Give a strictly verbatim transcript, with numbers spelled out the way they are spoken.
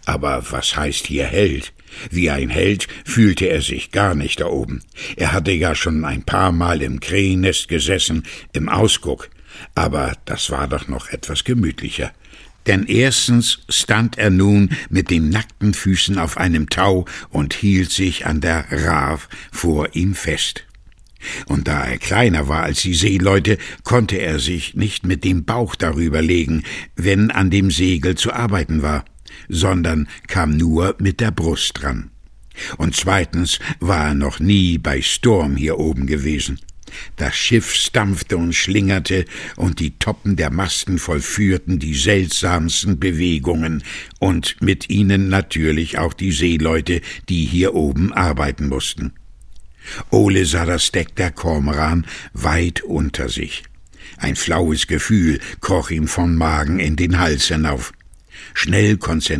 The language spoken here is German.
Aber was heißt hier Held? Wie ein Held fühlte er sich gar nicht da oben. Er hatte ja schon ein paar Mal im Krähennest gesessen, im Ausguck. Aber das war doch noch etwas gemütlicher. Denn erstens stand er nun mit den nackten Füßen auf einem Tau und hielt sich an der Rav vor ihm fest. Und da er kleiner war als die Seeleute, konnte er sich nicht mit dem Bauch darüber legen, wenn an dem Segel zu arbeiten war, sondern kam nur mit der Brust dran. Und zweitens war er noch nie bei Sturm hier oben gewesen. Das Schiff stampfte und schlingerte, und die Toppen der Masten vollführten die seltsamsten Bewegungen, und mit ihnen natürlich auch die Seeleute, die hier oben arbeiten mussten. Ole sah das Deck der Kormoran weit unter sich. Ein flaues Gefühl kroch ihm vom Magen in den Hals hinauf. Schnell konzentrierte